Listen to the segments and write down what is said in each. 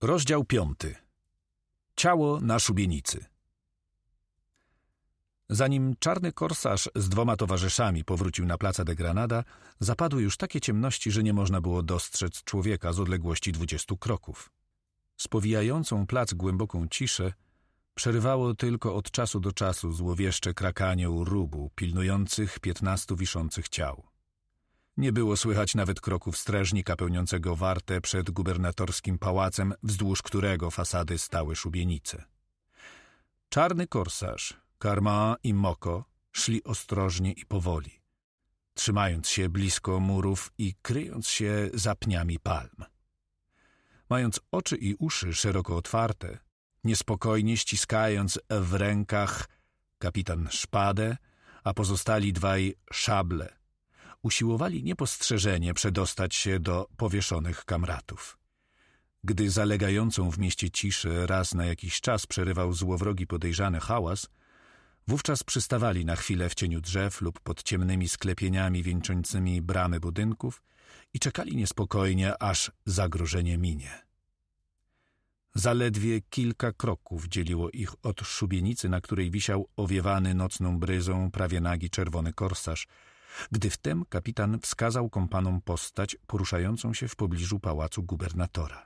Rozdział 5. Ciało na szubienicy. Zanim czarny korsarz z 2 towarzyszami powrócił na Plaza de Granada, zapadły już takie ciemności, że nie można było dostrzec człowieka z odległości 20 kroków. Spowijającą plac głęboką ciszę przerywało tylko od czasu do czasu złowieszcze krakanie urubu pilnujących 15 wiszących ciał. Nie było słychać nawet kroków strażnika pełniącego wartę przed gubernatorskim pałacem, wzdłuż którego fasady stały szubienice. Czarny korsarz, Carmin i Moko szli ostrożnie i powoli, trzymając się blisko murów i kryjąc się za pniami palm. Mając oczy i uszy szeroko otwarte, niespokojnie ściskając w rękach kapitan szpadę, a pozostali 2 szable, usiłowali niepostrzeżenie przedostać się do powieszonych kamratów. Gdy zalegającą w mieście ciszę raz na jakiś czas przerywał złowrogi podejrzany hałas, wówczas przystawali na chwilę w cieniu drzew lub pod ciemnymi sklepieniami wieńczącymi bramy budynków i czekali niespokojnie, aż zagrożenie minie. Zaledwie kilka kroków dzieliło ich od szubienicy, na której wisiał owiewany nocną bryzą prawie nagi czerwony korsarz, gdy wtem kapitan wskazał kompanom postać poruszającą się w pobliżu pałacu gubernatora.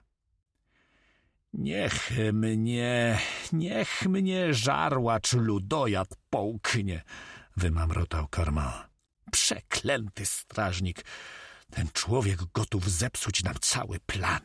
Niech mnie żarłacz ludojad połknie, wymamrotał Carmin. Przeklęty strażnik, ten człowiek gotów zepsuć nam cały plan.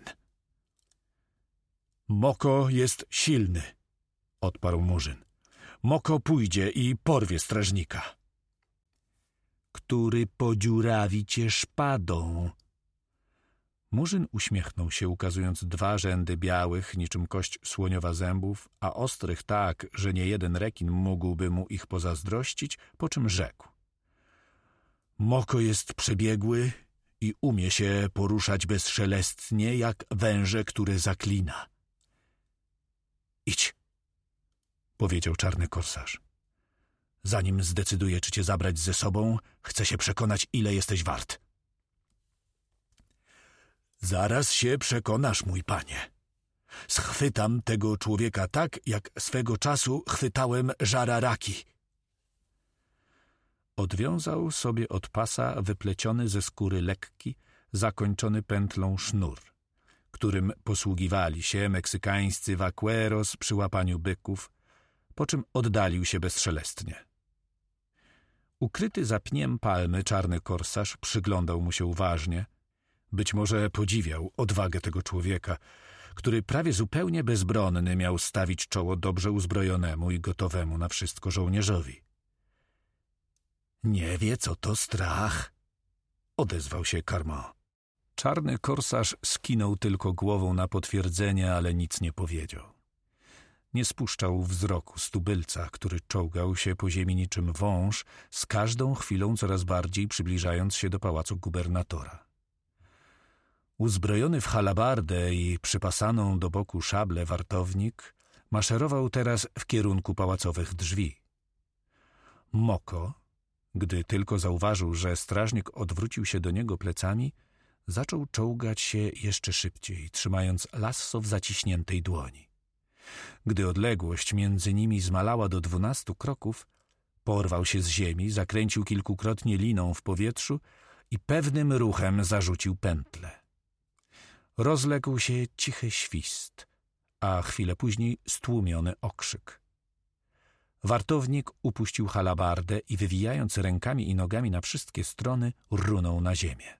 Moko jest silny, odparł Murzyn. Moko pójdzie i porwie strażnika. Który podziurawi cię szpadą. Murzyn uśmiechnął się, ukazując 2 rzędy białych, niczym kość słoniowa zębów, a ostrych tak, że niejeden rekin mógłby mu ich pozazdrościć, po czym rzekł. Moko jest przebiegły i umie się poruszać bezszelestnie, jak węże, które zaklina. Idź, powiedział czarny korsarz. Zanim zdecyduję, czy cię zabrać ze sobą, chcę się przekonać, ile jesteś wart. Zaraz się przekonasz, mój panie. Schwytam tego człowieka tak, jak swego czasu chwytałem Jararaki. Odwiązał sobie od pasa wypleciony ze skóry lekki, zakończony pętlą sznur, którym posługiwali się meksykańscy vaqueros przy łapaniu byków, po czym oddalił się bezszelestnie. Ukryty za pniem palmy czarny korsarz przyglądał mu się uważnie. Być może podziwiał odwagę tego człowieka, który prawie zupełnie bezbronny miał stawić czoło dobrze uzbrojonemu i gotowemu na wszystko żołnierzowi. Nie wie, co to strach, odezwał się Carmin. Czarny korsarz skinął tylko głową na potwierdzenie, ale nic nie powiedział. Nie spuszczał wzroku z tubylca, który czołgał się po ziemi niczym wąż, z każdą chwilą coraz bardziej przybliżając się do pałacu gubernatora. Uzbrojony w halabardę i przypasaną do boku szablę wartownik maszerował teraz w kierunku pałacowych drzwi. Moko, gdy tylko zauważył, że strażnik odwrócił się do niego plecami, zaczął czołgać się jeszcze szybciej, trzymając lasso w zaciśniętej dłoni. Gdy odległość między nimi zmalała do 12 kroków, porwał się z ziemi, zakręcił kilkukrotnie liną w powietrzu i pewnym ruchem zarzucił pętlę. Rozległ się cichy świst, a chwilę później stłumiony okrzyk. Wartownik upuścił halabardę i wywijając rękami i nogami na wszystkie strony, runął na ziemię.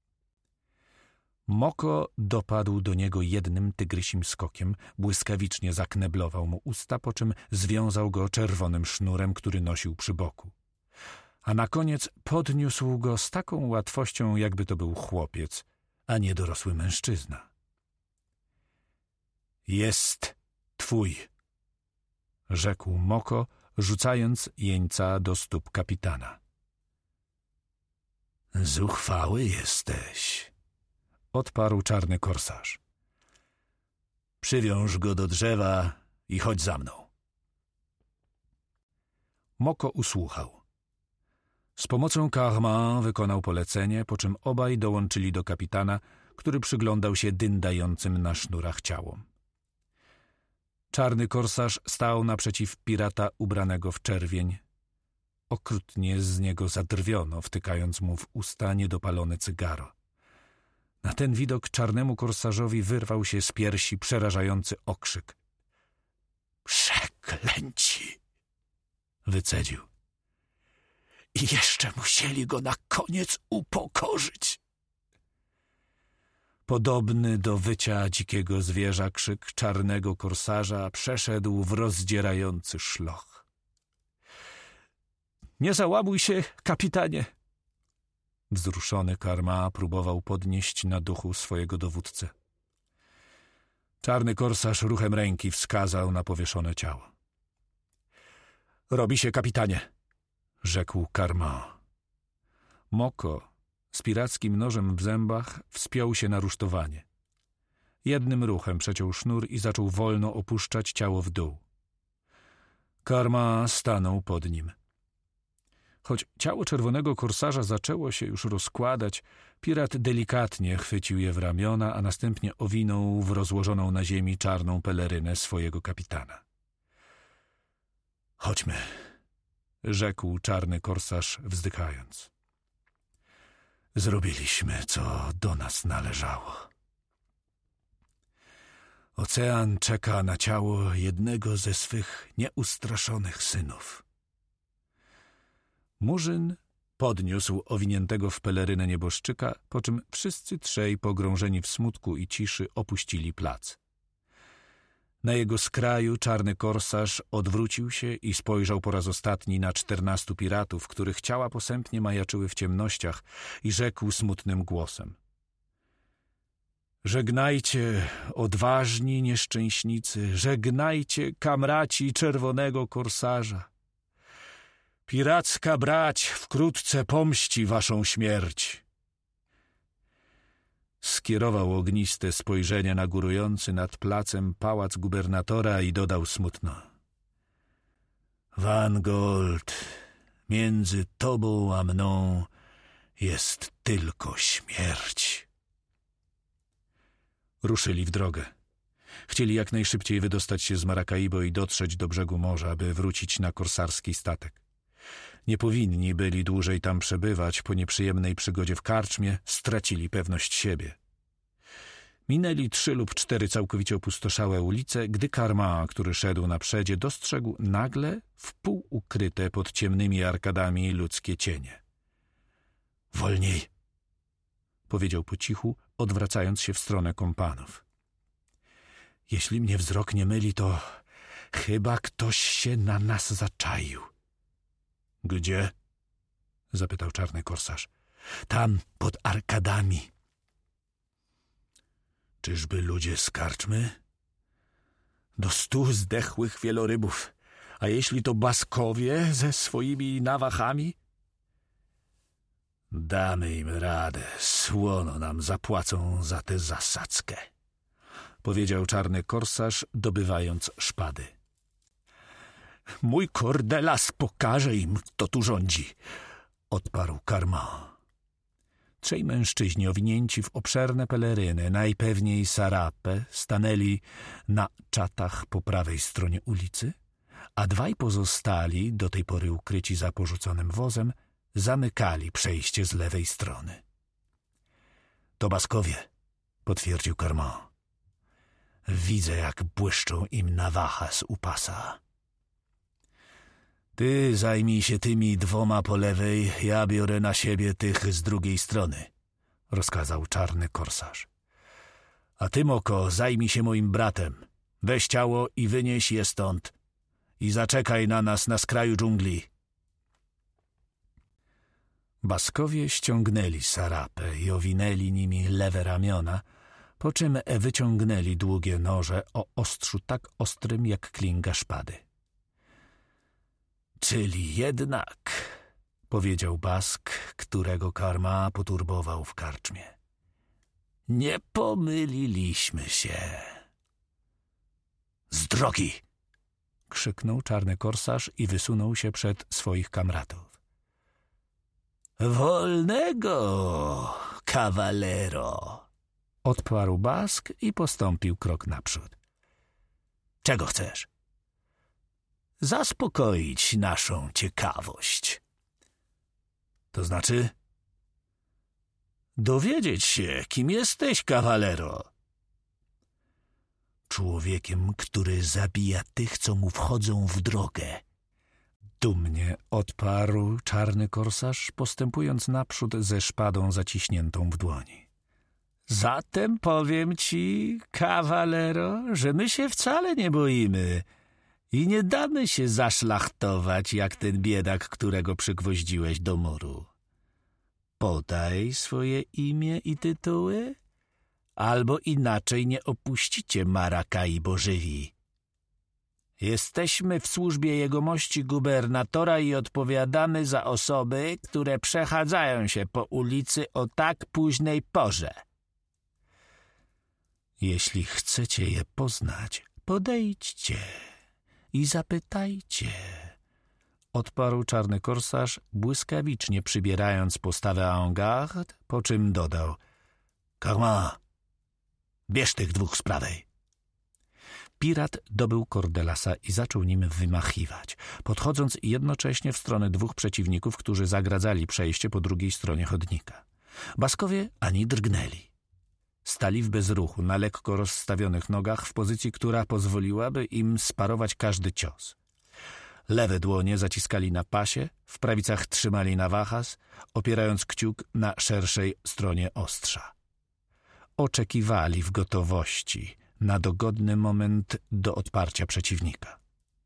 Moko dopadł do niego jednym tygrysim skokiem, błyskawicznie zakneblował mu usta, po czym związał go czerwonym sznurem, który nosił przy boku. A na koniec podniósł go z taką łatwością, jakby to był chłopiec, a nie dorosły mężczyzna. Jest twój, rzekł Moko, rzucając jeńca do stóp kapitana. Zuchwały jesteś, odparł czarny korsarz. Przywiąż go do drzewa i chodź za mną. Moko usłuchał. Z pomocą Carmin wykonał polecenie, po czym obaj dołączyli do kapitana, który przyglądał się dyndającym na sznurach ciałom. Czarny korsarz stał naprzeciw pirata ubranego w czerwień. Okrutnie z niego zadrwiono, wtykając mu w usta niedopalone cygaro. Na ten widok czarnemu korsarzowi wyrwał się z piersi przerażający okrzyk. Przeklęci! Wycedził. I jeszcze musieli go na koniec upokorzyć. Podobny do wycia dzikiego zwierza krzyk czarnego korsarza przeszedł w rozdzierający szloch. Nie załamuj się, kapitanie! Wzruszony Karma próbował podnieść na duchu swojego dowódcę. Czarny korsarz ruchem ręki wskazał na powieszone ciało. Robi się, kapitanie! Rzekł Karma. Moko z pirackim nożem w zębach wspiął się na rusztowanie. Jednym ruchem przeciął sznur i zaczął wolno opuszczać ciało w dół. Karma stanął pod nim. Choć ciało czerwonego korsarza zaczęło się już rozkładać, pirat delikatnie chwycił je w ramiona, a następnie owinął w rozłożoną na ziemi czarną pelerynę swojego kapitana. Chodźmy, rzekł czarny korsarz wzdychając. Zrobiliśmy, co do nas należało. Ocean czeka na ciało jednego ze swych nieustraszonych synów. Murzyn podniósł owiniętego w pelerynę nieboszczyka, po czym wszyscy trzej, pogrążeni w smutku i ciszy, opuścili plac. Na jego skraju czarny korsarz odwrócił się i spojrzał po raz ostatni na 14 piratów, których ciała posępnie majaczyły w ciemnościach, i rzekł smutnym głosem. Żegnajcie, odważni nieszczęśnicy, żegnajcie, kamraci czerwonego korsarza. Piracka brać wkrótce pomści waszą śmierć. Skierował ogniste spojrzenie na górujący nad placem pałac gubernatora i dodał smutno. Vangold, między tobą a mną jest tylko śmierć. Ruszyli w drogę. Chcieli jak najszybciej wydostać się z Maracaibo i dotrzeć do brzegu morza, by wrócić na korsarski statek. Nie powinni byli dłużej tam przebywać, po nieprzyjemnej przygodzie w karczmie stracili pewność siebie. Minęli 3 lub 4 całkowicie opustoszałe ulice, gdy Karma, który szedł na przedzie, dostrzegł nagle wpół ukryte pod ciemnymi arkadami ludzkie cienie. Wolniej! Powiedział po cichu, odwracając się w stronę kompanów. Jeśli mnie wzrok nie myli, to chyba ktoś się na nas zaczaił. Gdzie? Zapytał czarny korsarz. Tam, pod arkadami. Czyżby ludzie z karczmy? Do 100 zdechłych wielorybów. A jeśli to Baskowie ze swoimi nawachami? Damy im radę, słono nam zapłacą za tę zasadzkę, powiedział czarny korsarz, dobywając szpady. Mój kordelas pokaże im, kto tu rządzi, odparł Karma. 3 mężczyźni owinięci w obszerne peleryny, najpewniej sarapę, stanęli na czatach po prawej stronie ulicy, a 2 pozostali, do tej pory ukryci za porzuconym wozem, zamykali przejście z lewej strony. To Baskowie, potwierdził Karma. Widzę, jak błyszczą im nawacha z upasa. Ty zajmij się tymi 2 po lewej, ja biorę na siebie tych z drugiej strony, rozkazał czarny korsarz. A ty, Moko, zajmij się moim bratem. Weź ciało i wynieś je stąd. I zaczekaj na nas na skraju dżungli. Baskowie ściągnęli sarapę i owinęli nimi lewe ramiona, po czym wyciągnęli długie noże o ostrzu tak ostrym jak klinga szpady. Czyli jednak, powiedział Bask, którego Karma poturbował w karczmie. Nie pomyliliśmy się. Z drogi! Krzyknął czarny korsarz i wysunął się przed swoich kamratów. Wolnego, kawalero! Odparł Bask i postąpił krok naprzód. Czego chcesz? Zaspokoić naszą ciekawość. To znaczy? Dowiedzieć się, kim jesteś, kawalero. Człowiekiem, który zabija tych, co mu wchodzą w drogę. Dumnie odparł czarny korsarz, postępując naprzód ze szpadą zaciśniętą w dłoni. Zatem powiem ci, kawalero, że my się wcale nie boimy i nie damy się zaszlachtować jak ten biedak, którego przygwoździłeś do muru. Podaj swoje imię i tytuły, albo inaczej nie opuścicie Marakai Bożywi. Jesteśmy w służbie jegomości gubernatora i odpowiadamy za osoby, które przechadzają się po ulicy o tak późnej porze. Jeśli chcecie je poznać, podejdźcie i zapytajcie, odparł czarny korsarz, błyskawicznie przybierając postawę en garde, po czym dodał: Karma, bierz tych dwóch z prawej. Pirat dobył Cordelasa i zaczął nim wymachiwać, podchodząc jednocześnie w stronę dwóch przeciwników, którzy zagradzali przejście po drugiej stronie chodnika. Baskowie ani drgnęli. Stali w bezruchu, na lekko rozstawionych nogach, w pozycji, która pozwoliłaby im sparować każdy cios. Lewe dłonie zaciskali na pasie, w prawicach trzymali nawachas, opierając kciuk na szerszej stronie ostrza. Oczekiwali w gotowości na dogodny moment do odparcia przeciwnika.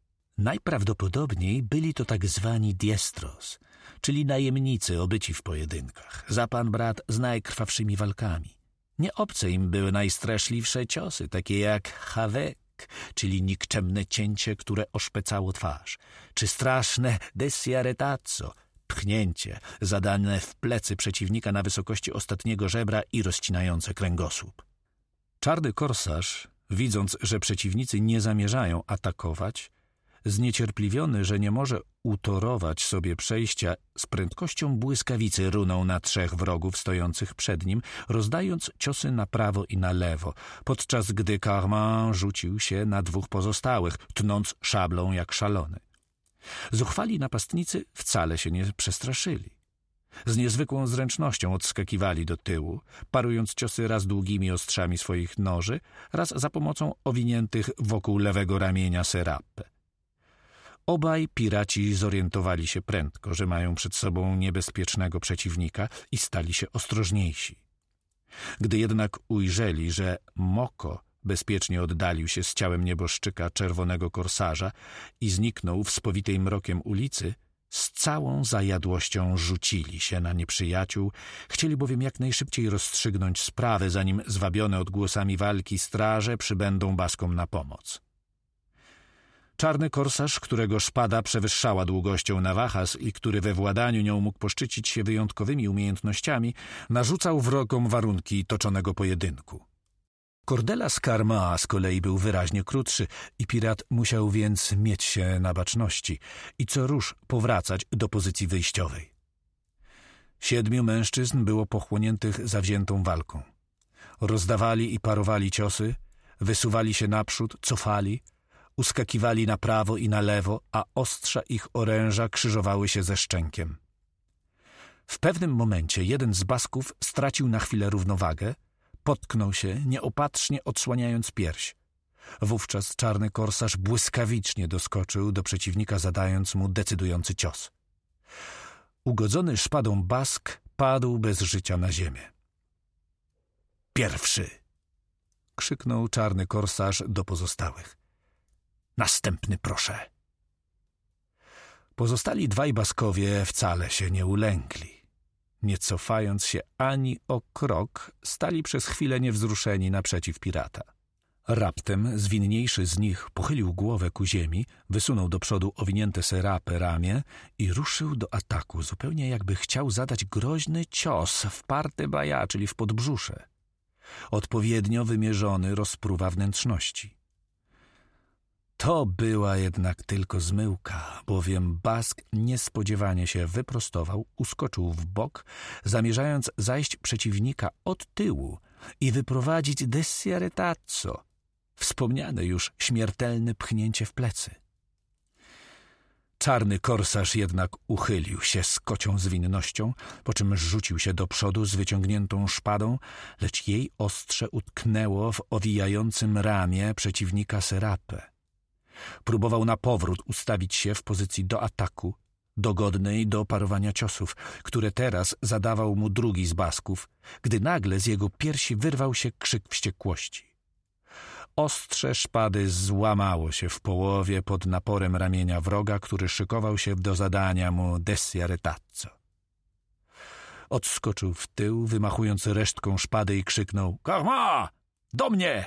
Najprawdopodobniej byli to tak zwani diestros, czyli najemnicy obyci w pojedynkach, za pan brat z najkrwawszymi walkami. Nie obce im były najstraszliwsze ciosy, takie jak hawek, czyli nikczemne cięcie, które oszpecało twarz, czy straszne desiaretazzo, pchnięcie zadane w plecy przeciwnika na wysokości ostatniego żebra i rozcinające kręgosłup. Czarny korsarz, widząc, że przeciwnicy nie zamierzają atakować, zniecierpliwiony, że nie może utorować sobie przejścia, z prędkością błyskawicy runął na trzech wrogów stojących przed nim, rozdając ciosy na prawo i na lewo, podczas gdy Carmin rzucił się na dwóch pozostałych, tnąc szablą jak szalony. Zuchwali napastnicy wcale się nie przestraszyli. Z niezwykłą zręcznością odskakiwali do tyłu, parując ciosy raz długimi ostrzami swoich noży, raz za pomocą owiniętych wokół lewego ramienia serapy. Obaj piraci zorientowali się prędko, że mają przed sobą niebezpiecznego przeciwnika i stali się ostrożniejsi. Gdy jednak ujrzeli, że Moko bezpiecznie oddalił się z ciałem nieboszczyka czerwonego korsarza i zniknął w spowitej mrokiem ulicy, z całą zajadłością rzucili się na nieprzyjaciół, chcieli bowiem jak najszybciej rozstrzygnąć sprawę, zanim zwabione odgłosami walki straże przybędą Baskom na pomoc. Czarny korsarz, którego szpada przewyższała długością nawachas i który we władaniu nią mógł poszczycić się wyjątkowymi umiejętnościami, narzucał wrogom warunki toczonego pojedynku. Cordelas Carma z kolei był wyraźnie krótszy i pirat musiał więc mieć się na baczności i co rusz powracać do pozycji wyjściowej. 7 mężczyzn było pochłoniętych zawziętą walką. Rozdawali i parowali ciosy, wysuwali się naprzód, cofali, uskakiwali na prawo i na lewo, a ostrza ich oręża krzyżowały się ze szczękiem. W pewnym momencie jeden z Basków stracił na chwilę równowagę, potknął się, nieopatrznie odsłaniając pierś. Wówczas czarny korsarz błyskawicznie doskoczył do przeciwnika, zadając mu decydujący cios. Ugodzony szpadą Bask padł bez życia na ziemię. Pierwszy! Krzyknął czarny korsarz do pozostałych. Następny, proszę. Pozostali dwaj Baskowie wcale się nie ulękli. Nie cofając się ani o krok, stali przez chwilę niewzruszeni naprzeciw pirata. Raptem zwinniejszy z nich pochylił głowę ku ziemi, wysunął do przodu owinięte serapę ramię i ruszył do ataku, zupełnie jakby chciał zadać groźny cios w parte baja, czyli w podbrzusze. Odpowiednio wymierzony rozpruwa wnętrzności. To była jednak tylko zmyłka, bowiem Bask niespodziewanie się wyprostował, uskoczył w bok, zamierzając zajść przeciwnika od tyłu i wyprowadzić desiaretazzo. Wspomniane już śmiertelne pchnięcie w plecy. Czarny korsarz jednak uchylił się z kocią zwinnością, po czym rzucił się do przodu z wyciągniętą szpadą, lecz jej ostrze utknęło w owijającym ramię przeciwnika Serapę. Próbował na powrót ustawić się w pozycji do ataku, dogodnej do parowania ciosów, które teraz zadawał mu drugi z basków, gdy nagle z jego piersi wyrwał się krzyk wściekłości. Ostrze szpady złamało się w połowie pod naporem ramienia wroga, który szykował się do zadania mu desjaretazzo. Odskoczył w tył, wymachując resztką szpady i krzyknął: „Karma! Do mnie!”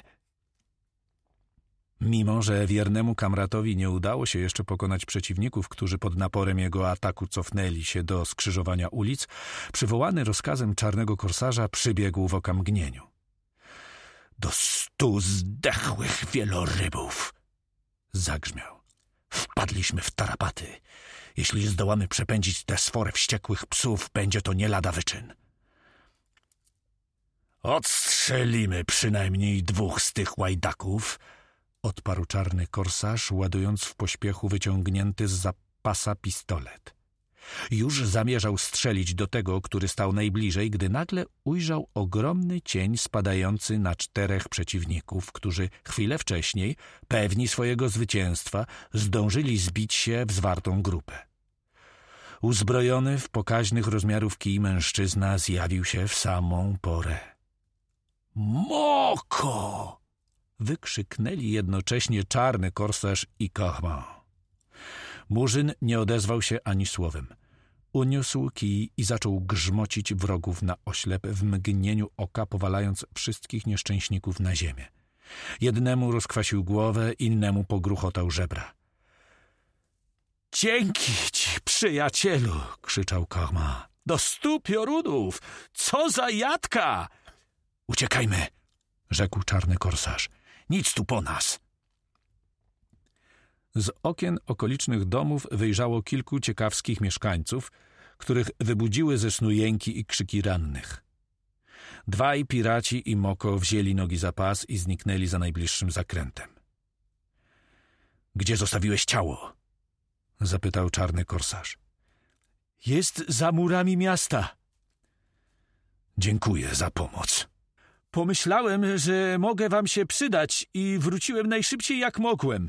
Mimo że wiernemu kamratowi nie udało się jeszcze pokonać przeciwników, którzy pod naporem jego ataku cofnęli się do skrzyżowania ulic, przywołany rozkazem czarnego korsarza przybiegł w okamgnieniu. „Do 100 zdechłych wielorybów!” zagrzmiał. „Wpadliśmy w tarapaty. Jeśli zdołamy przepędzić tę sforę wściekłych psów, będzie to nie lada wyczyn. Odstrzelimy przynajmniej 2 z tych łajdaków”, odparł czarny korsarz, ładując w pośpiechu wyciągnięty z pasa pistolet. Już zamierzał strzelić do tego, który stał najbliżej, gdy nagle ujrzał ogromny cień spadający na 4 przeciwników, którzy chwilę wcześniej, pewni swojego zwycięstwa, zdążyli zbić się w zwartą grupę. Uzbrojony w pokaźnych rozmiarów kij mężczyzna zjawił się w samą porę. „Moko!” wykrzyknęli jednocześnie czarny korsarz i Karma. Murzyn nie odezwał się ani słowem. Uniósł kij i zaczął grzmocić wrogów na oślep w mgnieniu oka, powalając wszystkich nieszczęśników na ziemię. Jednemu rozkwasił głowę, innemu pogruchotał żebra. „Dzięki ci, przyjacielu!” krzyczał Karma. „Do 100 piorunów! Co za jadka!” „Uciekajmy!” rzekł czarny korsarz. „Nic tu po nas!” Z okien okolicznych domów wyjrzało kilku ciekawskich mieszkańców, których wybudziły ze snu jęki i krzyki rannych. 2 piraci i Moko wzięli nogi za pas i zniknęli za najbliższym zakrętem. „Gdzie zostawiłeś ciało?” zapytał czarny korsarz. „Jest za murami miasta.” „Dziękuję za pomoc.” „Pomyślałem, że mogę wam się przydać i wróciłem najszybciej jak mogłem.”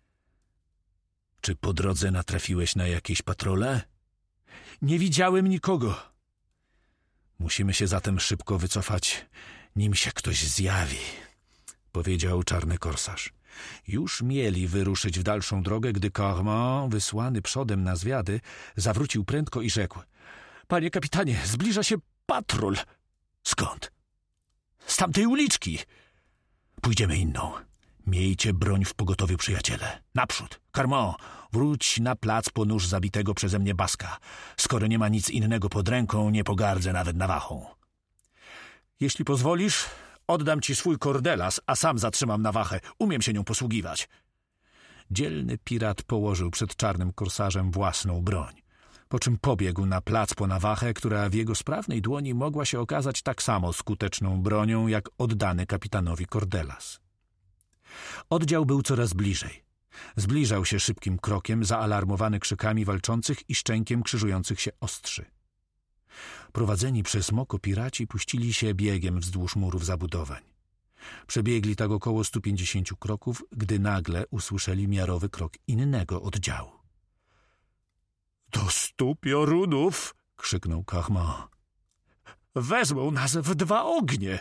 „Czy po drodze natrafiłeś na jakieś patrole?” „Nie widziałem nikogo.” „Musimy się zatem szybko wycofać, nim się ktoś zjawi”, powiedział czarny korsarz. Już mieli wyruszyć w dalszą drogę, gdy Karma, wysłany przodem na zwiady, zawrócił prędko i rzekł: „Panie kapitanie, zbliża się patrol.” „Skąd?” „Z tamtej uliczki.” „Pójdziemy inną. Miejcie broń w pogotowiu, przyjaciele. Naprzód. Karma, wróć na plac po nóż zabitego przeze mnie baska. Skoro nie ma nic innego pod ręką, nie pogardzę nawet nawachą.” „Jeśli pozwolisz, oddam ci swój kordelas, a sam zatrzymam nawachę. Umiem się nią posługiwać.” Dzielny pirat położył przed czarnym korsarzem własną broń, po czym pobiegł na plac po nawachę, która w jego sprawnej dłoni mogła się okazać tak samo skuteczną bronią, jak oddany kapitanowi kordelas. Oddział był coraz bliżej. Zbliżał się szybkim krokiem, zaalarmowany krzykami walczących i szczękiem krzyżujących się ostrzy. Prowadzeni przez Moko piraci puścili się biegiem wzdłuż murów zabudowań. Przebiegli tak około 150 kroków, gdy nagle usłyszeli miarowy krok innego oddziału. „Do 100 piorunów!” krzyknął Karma. „Wezmą nas w 2 ognie!”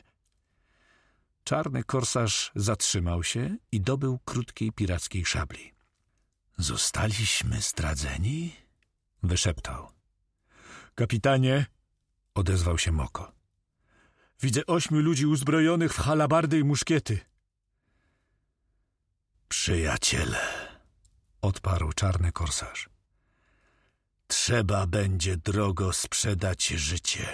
Czarny korsarz zatrzymał się i dobył krótkiej pirackiej szabli. „Zostaliśmy zdradzeni?” wyszeptał. „Kapitanie!” odezwał się Moko. „Widzę 8 ludzi uzbrojonych w halabardy i muszkiety.” „Przyjaciele!” odparł czarny korsarz. „Trzeba będzie drogo sprzedać życie.”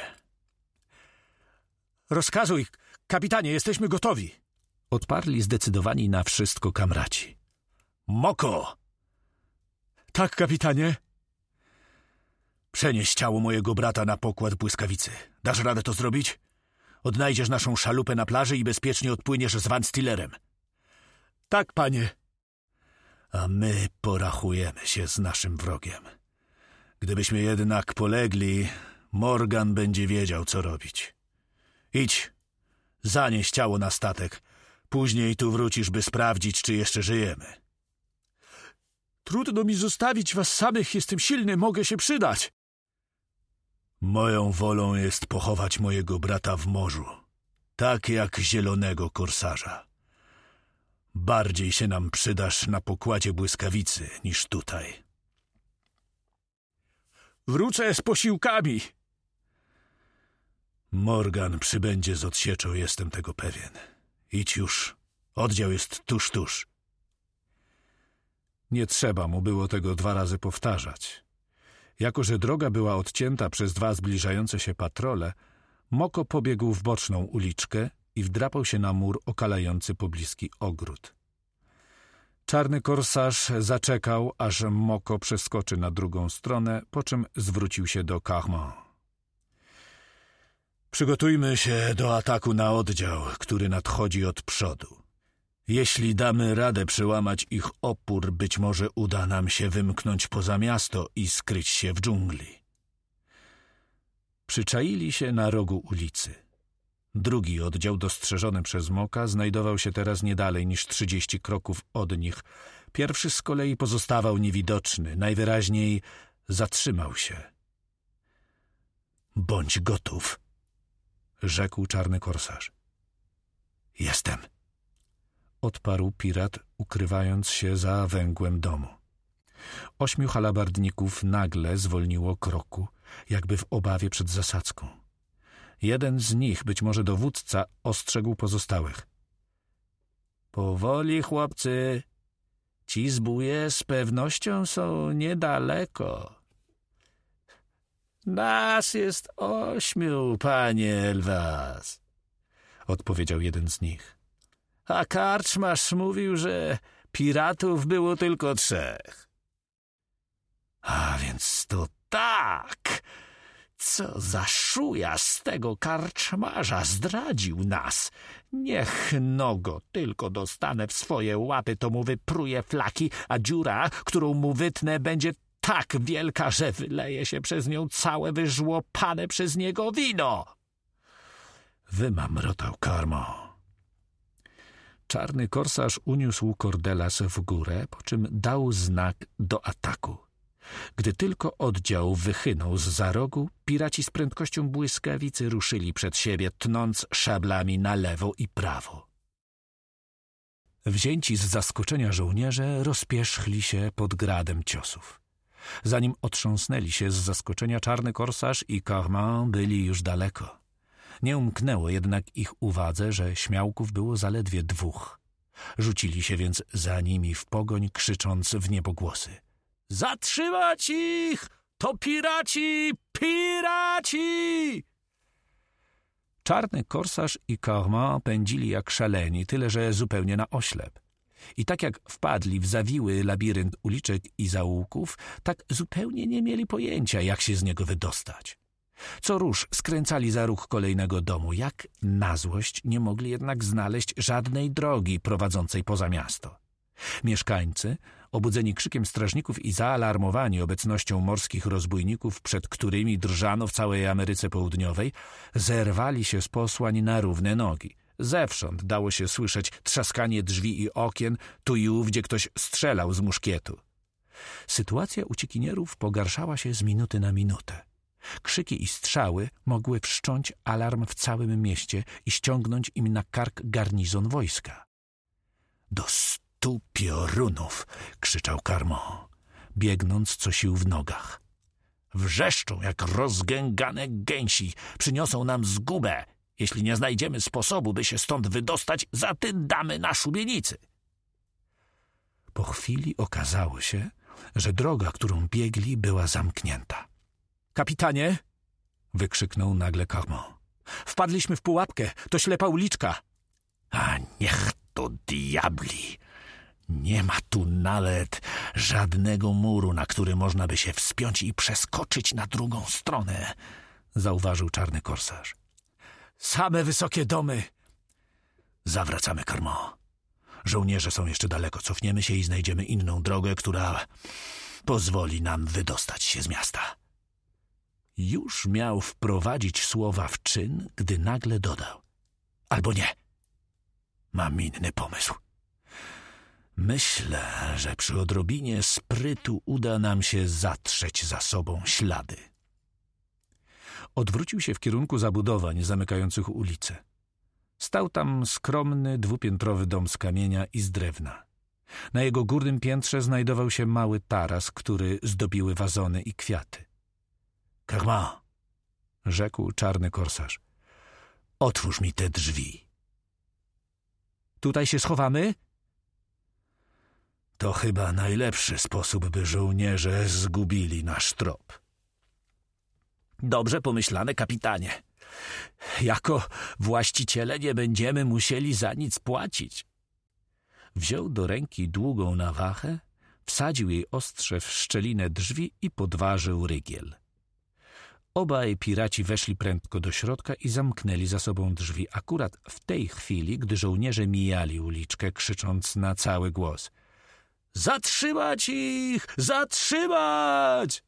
„Rozkazuj, kapitanie, jesteśmy gotowi!” odparli zdecydowani na wszystko kamraci. „Moko!” „Tak, kapitanie.” „Przenieś ciało mojego brata na pokład błyskawicy. Dasz radę to zrobić? Odnajdziesz naszą szalupę na plaży i bezpiecznie odpłyniesz z Van Stillerem.” Tak, panie. A my porachujemy się z naszym wrogiem. Gdybyśmy jednak polegli, Morgan będzie wiedział, co robić. Idź, zanieś ciało na statek. Później tu wrócisz, by sprawdzić, czy jeszcze żyjemy. Trudno mi zostawić was samych, jestem silny, mogę się przydać. Moją wolą jest pochować mojego brata w morzu, tak jak zielonego korsarza. Bardziej się nam przydasz na pokładzie Błyskawicy niż tutaj. Wrócę z posiłkami. Morgan przybędzie z odsieczą, jestem tego pewien. Idź już, oddział jest tuż. Nie trzeba mu było tego 2 razy powtarzać. Jako że droga była odcięta przez 2 zbliżające się patrole, Moko pobiegł w boczną uliczkę i wdrapał się na mur okalający pobliski ogród. Czarny korsarz zaczekał, aż Moko przeskoczy na drugą stronę, po czym zwrócił się do Carman. Przygotujmy się do ataku na oddział, który nadchodzi od przodu. Jeśli damy radę przełamać ich opór, być może uda nam się wymknąć poza miasto i skryć się w dżungli. Przyczaili się na rogu ulicy. Drugi oddział dostrzeżony przez Moka znajdował się teraz nie dalej niż 30 kroków od nich. Pierwszy z kolei pozostawał niewidoczny, najwyraźniej zatrzymał się. Bądź gotów, rzekł czarny korsarz. Jestem, odparł pirat, ukrywając się za węgłem domu. 8 halabardników nagle zwolniło kroku, jakby w obawie przed zasadzką. Jeden z nich, być może dowódca, ostrzegł pozostałych. Powoli, chłopcy. Ci zbóje z pewnością są niedaleko. Nas jest 8, panie Elvas, odpowiedział jeden z nich. A karczmarz mówił, że piratów było tylko 3. A więc to tak. Co za szuja z tego karczmarza, zdradził nas. Niech nogo tylko dostanę w swoje łapy, to mu wypruje flaki, a dziura, którą mu wytnę, będzie tak wielka, że wyleje się przez nią całe wyżłopane przez niego wino. Wymamrotał Carmo. Czarny korsarz uniósł kordelas w górę, po czym dał znak do ataku. Gdy tylko oddział wychynął zza rogu, piraci z prędkością błyskawicy ruszyli przed siebie, tnąc szablami na lewo i prawo. Wzięci z zaskoczenia żołnierze rozpierzchli się pod gradem ciosów. Zanim otrząsnęli się z zaskoczenia, czarny korsarz i Carman byli już daleko. Nie umknęło jednak ich uwadze, że śmiałków było zaledwie 2. Rzucili się więc za nimi w pogoń, krzycząc w niebogłosy. Zatrzymać ich! To piraci! Piraci! Czarny korsarz i Carman pędzili jak szaleni, tyle że zupełnie na oślep. I tak jak wpadli w zawiły labirynt uliczek i zaułków, tak zupełnie nie mieli pojęcia, jak się z niego wydostać. Co rusz skręcali za róg kolejnego domu, jak na złość nie mogli jednak znaleźć żadnej drogi prowadzącej poza miasto. Mieszkańcy, obudzeni krzykiem strażników i zaalarmowani obecnością morskich rozbójników, przed którymi drżano w całej Ameryce Południowej, zerwali się z posłań na równe nogi. Zewsząd dało się słyszeć trzaskanie drzwi i okien, tu i ówdzie ktoś strzelał z muszkietu. Sytuacja uciekinierów pogarszała się z minuty na minutę. Krzyki i strzały mogły wszcząć alarm w całym mieście i ściągnąć im na kark garnizon wojska. Do 100 piorunów! Krzyczał Carmo, biegnąc co sił w nogach. Wrzeszczą jak rozgęgane gęsi, przyniosą nam zgubę. Jeśli nie znajdziemy sposobu, by się stąd wydostać, zatyndamy na szubienicy. Po chwili okazało się, że droga, którą biegli, była zamknięta. Kapitanie! Wykrzyknął nagle Carmo. Wpadliśmy w pułapkę, to ślepa uliczka. A niech to diabli! Nie ma tu nawet żadnego muru, na który można by się wspiąć i przeskoczyć na drugą stronę, zauważył czarny korsarz. Same wysokie domy. Zawracamy, Carmo. Żołnierze są jeszcze daleko. Cofniemy się i znajdziemy inną drogę, która pozwoli nam wydostać się z miasta. Już miał wprowadzić słowa w czyn, gdy nagle dodał. Albo nie. Mam inny pomysł. Myślę, że przy odrobinie sprytu uda nam się zatrzeć za sobą ślady. Odwrócił się w kierunku zabudowań zamykających ulicę. Stał tam skromny, dwupiętrowy dom z kamienia i z drewna. Na jego górnym piętrze znajdował się mały taras, który zdobiły wazony i kwiaty. Karma, rzekł czarny korsarz, otwórz mi te drzwi. Tutaj się schowamy? To chyba najlepszy sposób, by żołnierze zgubili nasz trop. Dobrze pomyślane, kapitanie. Jako właściciele nie będziemy musieli za nic płacić. Wziął do ręki długą nawachę, wsadził jej ostrze w szczelinę drzwi i podważył rygiel. Obaj piraci weszli prędko do środka i zamknęli za sobą drzwi akurat w tej chwili, gdy żołnierze mijali uliczkę, krzycząc na cały głos. Zatrzymać ich! Zatrzymać!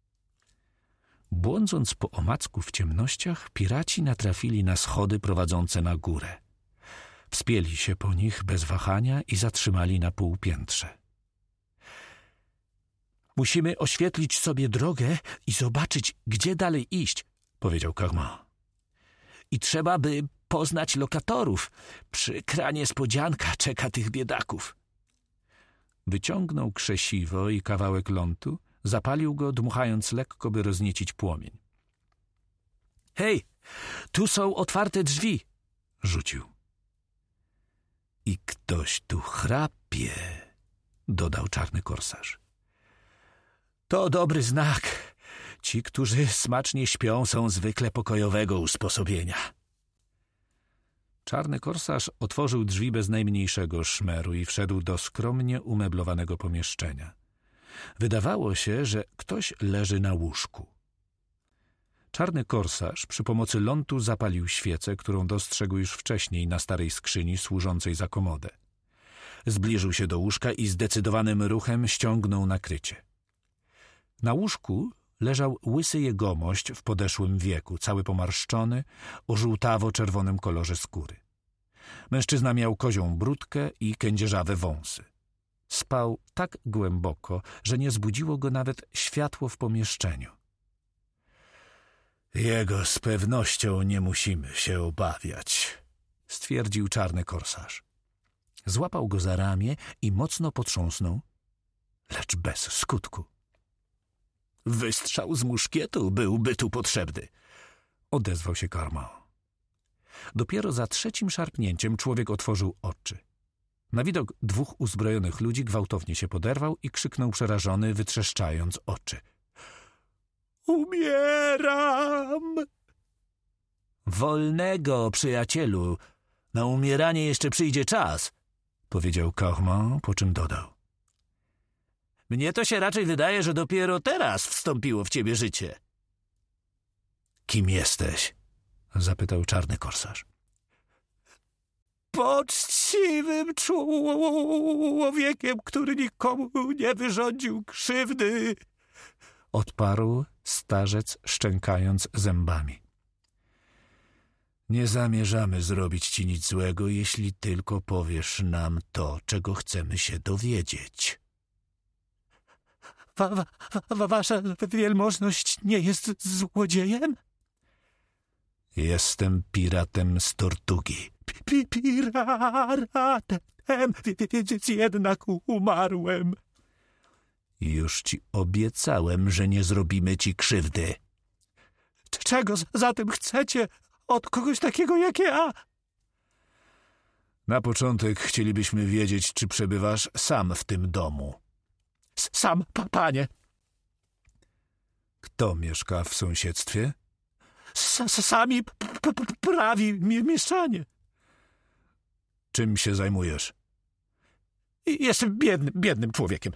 Błądząc po omacku w ciemnościach, piraci natrafili na schody prowadzące na górę. Wspięli się po nich bez wahania i zatrzymali na półpiętrze. Musimy oświetlić sobie drogę i zobaczyć, gdzie dalej iść, powiedział Karma. I trzeba by poznać lokatorów. Przykra niespodzianka czeka tych biedaków. Wyciągnął krzesiwo i kawałek lontu, zapalił go, dmuchając lekko, by rozniecić płomień. Hej, tu są otwarte drzwi, rzucił. I ktoś tu chrapie, dodał czarny korsarz. To dobry znak. Ci, którzy smacznie śpią, są zwykle pokojowego usposobienia. Czarny korsarz otworzył drzwi bez najmniejszego szmeru i wszedł do skromnie umeblowanego pomieszczenia. Wydawało się, że ktoś leży na łóżku. Czarny korsarz przy pomocy lontu zapalił świecę, którą dostrzegł już wcześniej na starej skrzyni służącej za komodę. Zbliżył się do łóżka i zdecydowanym ruchem ściągnął nakrycie. Na łóżku leżał łysy jegomość w podeszłym wieku, cały pomarszczony, o żółtawo-czerwonym kolorze skóry. Mężczyzna miał kozią bródkę i kędzierzawe wąsy. Spał tak głęboko, że nie zbudziło go nawet światło w pomieszczeniu. Jego z pewnością nie musimy się obawiać, stwierdził czarny korsarz. Złapał go za ramię i mocno potrząsnął, lecz bez skutku. Wystrzał z muszkietu byłby tu potrzebny, odezwał się Karma. Dopiero za trzecim szarpnięciem człowiek otworzył oczy. Na widok dwóch uzbrojonych ludzi gwałtownie się poderwał i krzyknął przerażony, wytrzeszczając oczy. Umieram! Wolnego, przyjacielu. Na umieranie jeszcze przyjdzie czas, powiedział Karma, po czym dodał. Mnie to się raczej wydaje, że dopiero teraz wstąpiło w ciebie życie. Kim jesteś? Zapytał czarny korsarz. Poczciwym człowiekiem, który nikomu nie wyrządził krzywdy, odparł starzec, szczękając zębami. Nie zamierzamy zrobić ci nic złego, jeśli tylko powiesz nam to, czego chcemy się dowiedzieć. Wasza wielmożność nie jest złodziejem? Jestem piratem z Tortugi. Piratem, więc jednak umarłem. Już ci obiecałem, że nie zrobimy ci krzywdy. Czego zatem chcecie od kogoś takiego jak ja? Na początek chcielibyśmy wiedzieć, czy przebywasz sam w tym domu. Sam, panie. Kto mieszka w sąsiedztwie? Sami prawi mieszczanie. Czym się zajmujesz? Jestem biednym człowiekiem.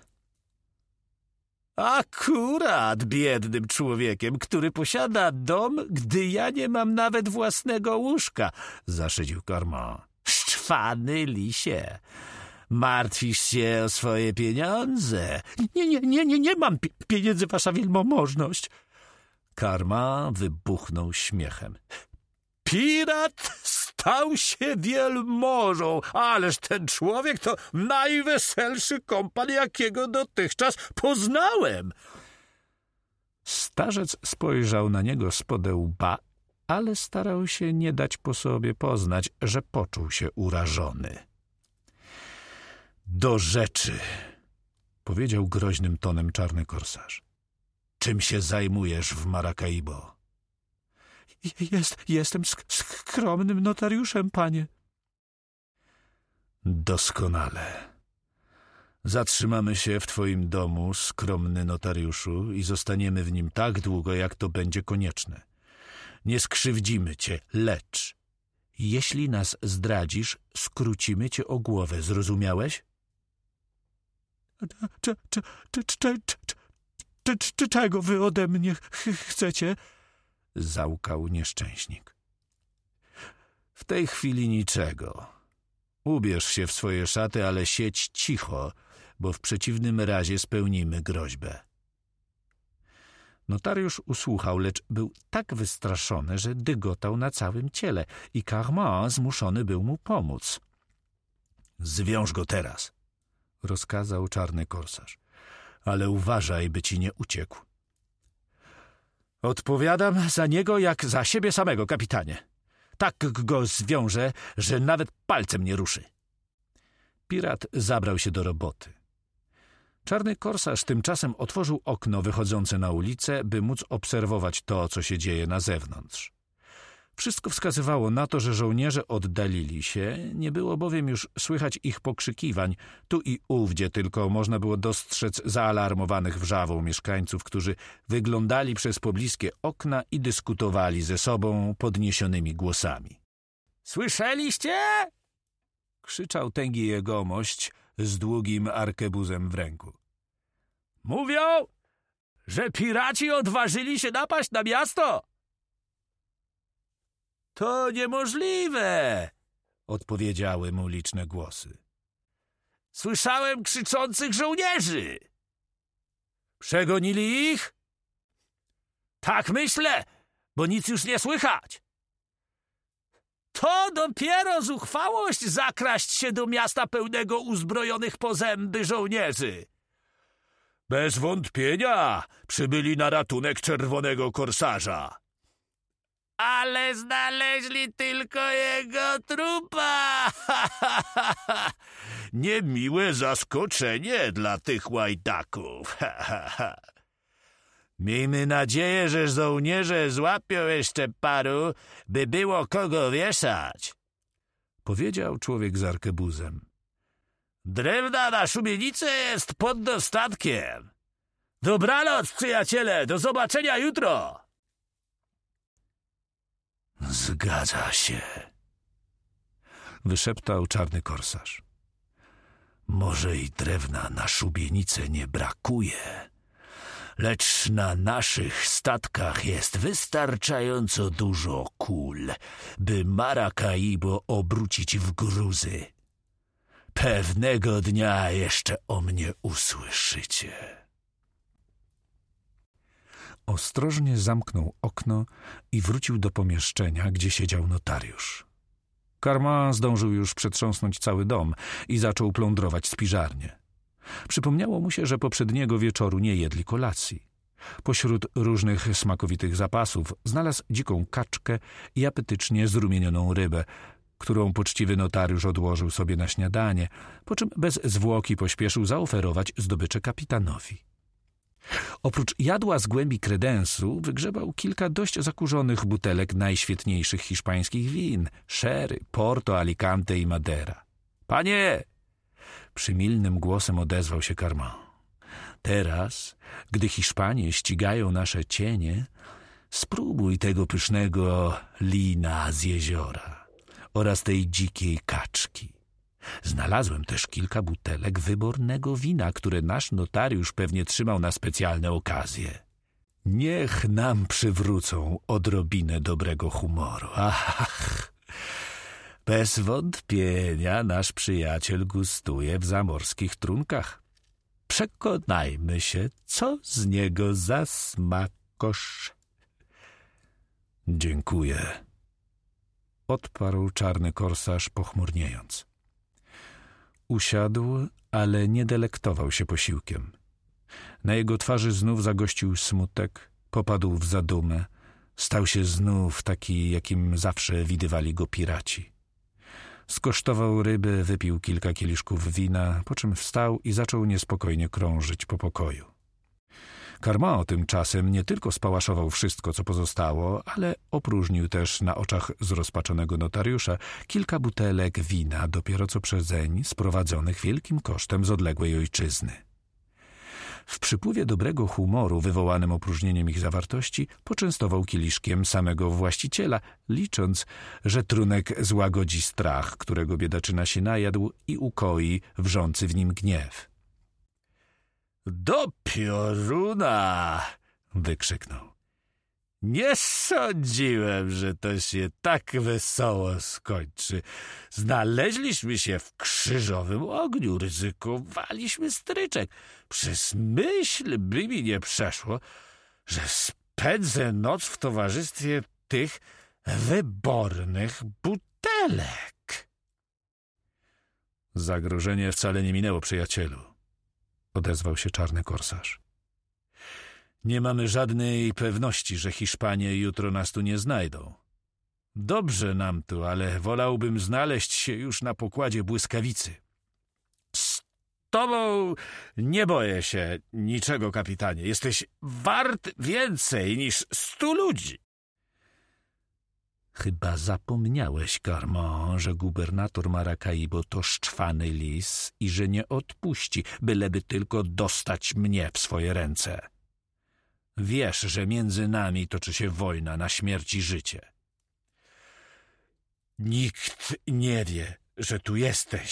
Akurat biednym człowiekiem, który posiada dom, gdy ja nie mam nawet własnego łóżka, zaszydził Karma. Szczwany lisie. Martwisz się o swoje pieniądze. Nie mam pieniędzy, wasza wielmożność. Karma wybuchnął śmiechem. Pirat stał się wielmożą, ależ ten człowiek to najweselszy kompan, jakiego dotychczas poznałem. Starzec spojrzał na niego spod łba, ale starał się nie dać po sobie poznać, że poczuł się urażony. Do rzeczy, powiedział groźnym tonem czarny korsarz. Czym się zajmujesz w Maracaibo? Jestem skromnym notariuszem, panie. Doskonale. Zatrzymamy się w twoim domu, skromny notariuszu, i zostaniemy w nim tak długo, jak to będzie konieczne. Nie skrzywdzimy cię, lecz jeśli nas zdradzisz, skrócimy cię o głowę. Zrozumiałeś? Czego wy ode mnie chcecie? Załkał nieszczęśnik. W tej chwili niczego. Ubierz się w swoje szaty, ale siedź cicho, bo w przeciwnym razie spełnimy groźbę. Notariusz usłuchał, lecz był tak wystraszony, że dygotał na całym ciele i Carman zmuszony był mu pomóc. Zwiąż go teraz, rozkazał czarny korsarz, ale uważaj, by ci nie uciekł. Odpowiadam za niego jak za siebie samego, kapitanie. Tak go zwiążę, że nawet palcem nie ruszy. Pirat zabrał się do roboty. Czarny korsarz tymczasem otworzył okno wychodzące na ulicę, by móc obserwować to, co się dzieje na zewnątrz. Wszystko wskazywało na to, że żołnierze oddalili się, nie było bowiem już słychać ich pokrzykiwań. Tu i ówdzie tylko można było dostrzec zaalarmowanych wrzawą mieszkańców, którzy wyglądali przez pobliskie okna i dyskutowali ze sobą podniesionymi głosami. Słyszeliście? Krzyczał tęgi jegomość z długim arkebuzem w ręku. Mówią, że piraci odważyli się napaść na miasto. To niemożliwe, odpowiedziały mu liczne głosy. Słyszałem krzyczących żołnierzy. Przegonili ich? Tak myślę, bo nic już nie słychać. To dopiero zuchwałość zakraść się do miasta pełnego uzbrojonych po zęby żołnierzy. Bez wątpienia przybyli na ratunek czerwonego korsarza. Ale znaleźli tylko jego trupa. Niemiłe zaskoczenie dla tych łajdaków. Miejmy nadzieję, że żołnierze złapią jeszcze paru, by było kogo wieszać, powiedział człowiek z arkebuzem. Drewna na szubienicę jest pod dostatkiem. Dobranoc, przyjaciele, do zobaczenia jutro. Zgadza się, wyszeptał czarny korsarz. Może i drewna na szubienicę nie brakuje, lecz na naszych statkach jest wystarczająco dużo kul, by Maracaibo obrócić w gruzy. Pewnego dnia jeszcze o mnie usłyszycie. Ostrożnie zamknął okno i wrócił do pomieszczenia, gdzie siedział notariusz. Carman zdążył już przetrząsnąć cały dom i zaczął plądrować spiżarnię. Przypomniało mu się, że poprzedniego wieczoru nie jedli kolacji. Pośród różnych smakowitych zapasów znalazł dziką kaczkę i apetycznie zrumienioną rybę, którą poczciwy notariusz odłożył sobie na śniadanie, po czym bez zwłoki pośpieszył zaoferować zdobycze kapitanowi. Oprócz jadła z głębi kredensu wygrzebał kilka dość zakurzonych butelek najświetniejszych hiszpańskich win, sherry, Porto, Alicante i Madeira. Panie! Przymilnym głosem odezwał się Carman. Teraz, gdy Hiszpanie ścigają nasze cienie, spróbuj tego pysznego lina z jeziora oraz tej dzikiej kaczki. Znalazłem też kilka butelek wybornego wina, które nasz notariusz pewnie trzymał na specjalne okazje. Niech nam przywrócą odrobinę dobrego humoru. Ach, Bez wątpienia nasz przyjaciel gustuje w zamorskich trunkach. Przekonajmy się, co z niego za smakosz. Dziękuję, odparł czarny korsarz, pochmurniejąc. Usiadł, ale nie delektował się posiłkiem. Na jego twarzy znów zagościł smutek, popadł w zadumę, stał się znów taki, jakim zawsze widywali go piraci. Skosztował ryby, wypił kilka kieliszków wina, po czym wstał i zaczął niespokojnie krążyć po pokoju. Carmant tymczasem nie tylko spałaszował wszystko, co pozostało, ale opróżnił też na oczach zrozpaczonego notariusza kilka butelek wina dopiero co przezeń sprowadzonych wielkim kosztem z odległej ojczyzny. W przypływie dobrego humoru wywołanym opróżnieniem ich zawartości poczęstował kieliszkiem samego właściciela, licząc, że trunek złagodzi strach, którego biedaczyna się najadł i ukoi wrzący w nim gniew. Do pioruna! Wykrzyknął. Nie sądziłem, że to się tak wesoło skończy. Znaleźliśmy się w krzyżowym ogniu, ryzykowaliśmy stryczek. Przez myśl by mi nie przeszło, że spędzę noc w towarzystwie tych wybornych butelek. Zagrożenie wcale nie minęło, przyjacielu, odezwał się czarny korsarz. Nie mamy żadnej pewności, że Hiszpanie jutro nas tu nie znajdą. Dobrze nam tu, ale wolałbym znaleźć się już na pokładzie błyskawicy. Z tobą nie boję się niczego, kapitanie. Jesteś wart więcej niż 100 ludzi. Chyba zapomniałeś, Carmant, że gubernator Maracaibo to szczwany lis i że nie odpuści, byleby tylko dostać mnie w swoje ręce. Wiesz, że między nami toczy się wojna na śmierć i życie. Nikt nie wie, że tu jesteś.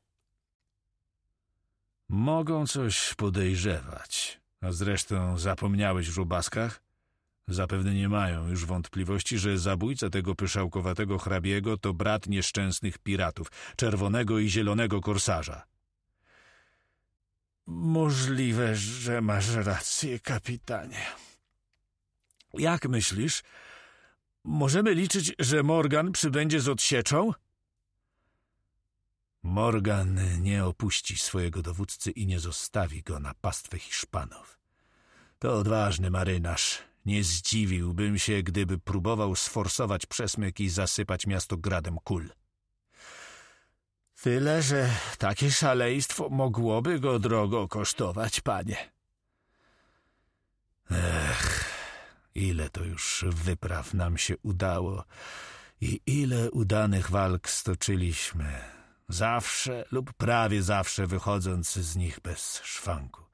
Mogą coś podejrzewać. A zresztą zapomniałeś w żubaskach? Zapewne nie mają już wątpliwości, że zabójca tego pyszałkowatego hrabiego to brat nieszczęsnych piratów, czerwonego i zielonego korsarza. Możliwe, że masz rację, kapitanie. Jak myślisz, możemy liczyć, że Morgan przybędzie z odsieczą? Morgan nie opuści swojego dowódcy i nie zostawi go na pastwę Hiszpanów. To odważny marynarz. Nie zdziwiłbym się, gdyby próbował sforsować przesmyk i zasypać miasto gradem kul. Tyle, że takie szaleństwo mogłoby go drogo kosztować, panie. Ile to już wypraw nam się udało i ile udanych walk stoczyliśmy, zawsze lub prawie zawsze wychodząc z nich bez szwanku.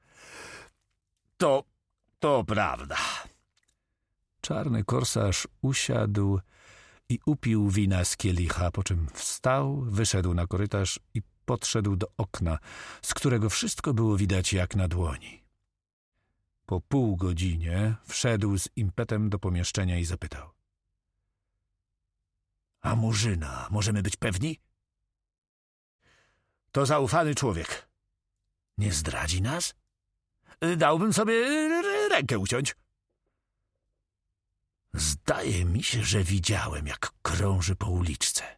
To prawda. Czarny korsarz usiadł i upił wina z kielicha, po czym wstał, wyszedł na korytarz i podszedł do okna, z którego wszystko było widać jak na dłoni. Po pół godzinie wszedł z impetem do pomieszczenia i zapytał. A Murzyna, możemy być pewni? To zaufany człowiek. Nie zdradzi nas? Dałbym sobie rękę uciąć. Zdaje mi się, że widziałem, jak krąży po uliczce.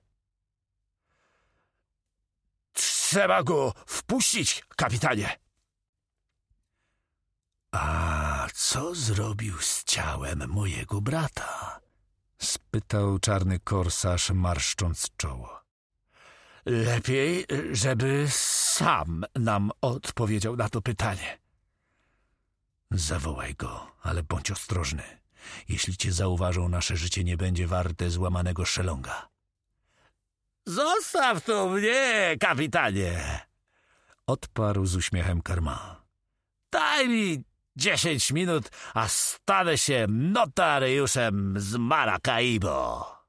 Trzeba go wpuścić, kapitanie. A co zrobił z ciałem mojego brata? Spytał czarny korsarz, marszcząc czoło. Lepiej, żeby sam nam odpowiedział na to pytanie. Zawołaj go, ale bądź ostrożny. Jeśli cię zauważą, nasze życie nie będzie warte złamanego szelonga. Zostaw to mnie, kapitanie, odparł z uśmiechem Carmant. Daj mi 10 minut, a stanę się notariuszem z Maracaibo.